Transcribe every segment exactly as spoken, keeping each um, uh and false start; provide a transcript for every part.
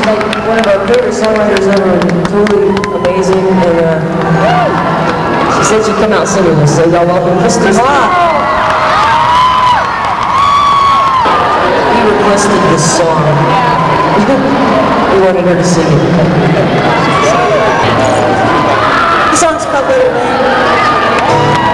like one of our favorite songwriters ever, and totally amazing. And uh, she said she'd come out singing this, so y'all welcome Mister Locke. He requested this song. We wanted her to sing it. The song's called Little Man.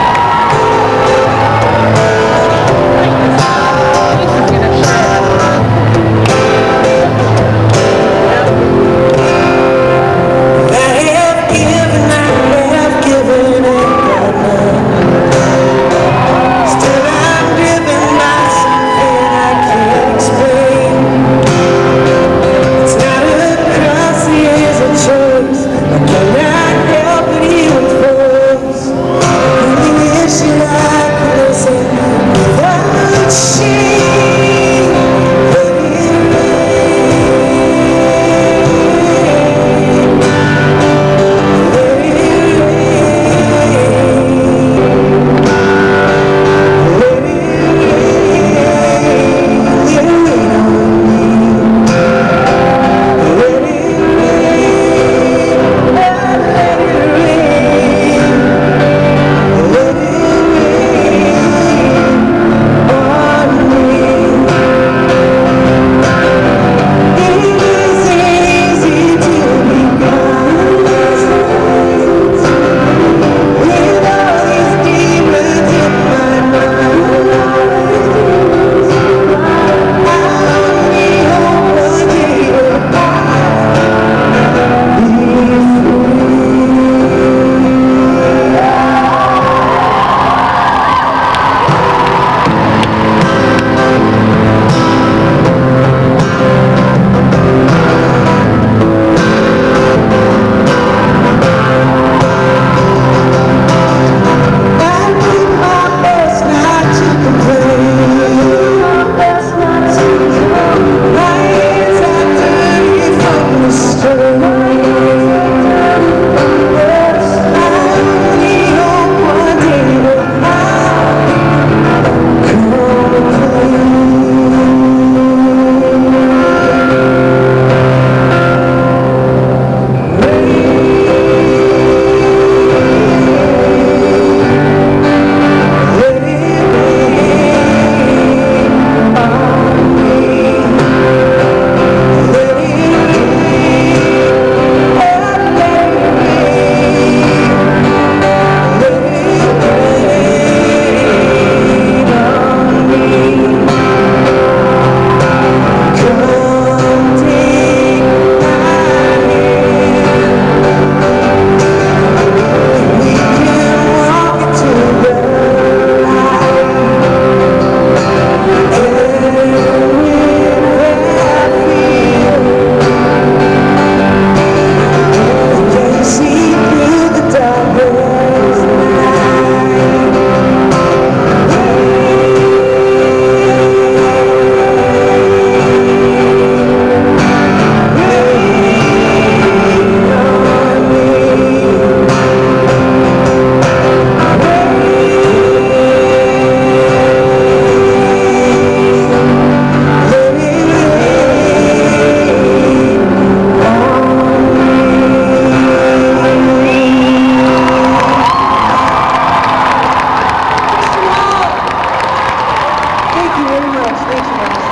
Thank you very much. Thank you very much.